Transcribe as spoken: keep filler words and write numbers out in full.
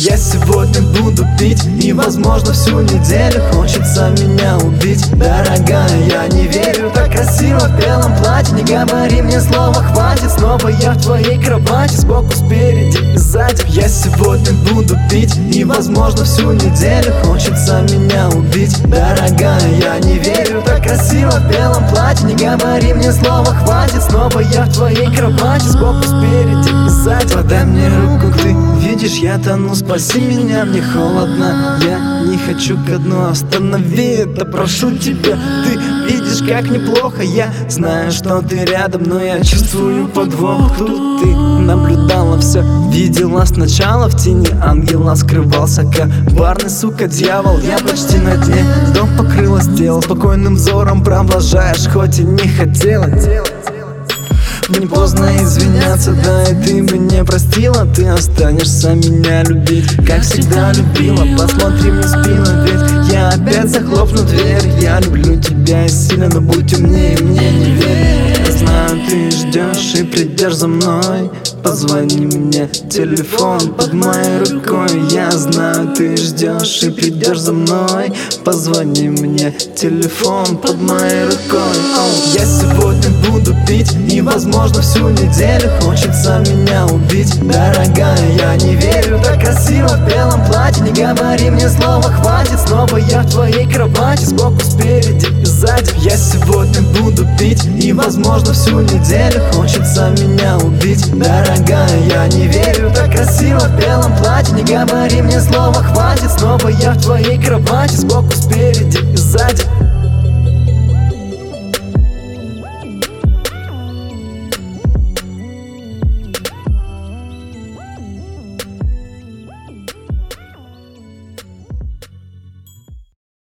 Я сегодня буду пить, и возможно всю неделю хочется меня убить. Дорогая, я не верю, так красиво в белом платье. Не говори мне слова, хватит. Снова я в твоей кровати, сбоку, спереди и сзади. Я сегодня буду пить, и возможно всю неделю хочется меня убить. Дорогая, я не верю, так красиво в белом платье. Не говори мне слова, хватит. Снова я в твоей кровати, сбоку, спереди и сзади. Подай мне руку, ты видишь, я тону, спаси меня, мне холодно. Я не хочу ко дну, останови это, прошу тебя. Ты видишь, как неплохо, я знаю, что ты рядом, но я чувствую подвох. Тут ты наблюдала все, видела сначала в тени ангела, скрывался коварный, сука, дьявол. Я почти на дне, дом покрылось тело, спокойным взором провожаешь, хоть и не хотела делать. Мне поздно извиняться, да и ты бы не простила. Ты останешься меня любить, как всегда любила. Посмотри мне в спину, ведь я опять захлопну дверь. Я люблю тебя сильно, но будь умнее, мне не верь. Я знаю, ты ждешь и придешь за мной. Позвони мне, телефон под моей рукой. Я знаю, ты ждешь и придешь за мной. Позвони мне, телефон под моей рукой. Оу. Я сегодня буду пить, и возможно всю неделю хочется меня убить. Дорогая, я не верю, так красиво в белом платье. Не говори мне слова, хватит. Снова я в твоей кровати, сбоку, спереди и сзади. Я сегодня буду пить, и возможно всю неделю хочется меня убить. Дорогая, я не верю, так красиво в белом платье. Не говори мне слова, хватит. Снова я в твоей кровати, сбоку, спереди и сзади.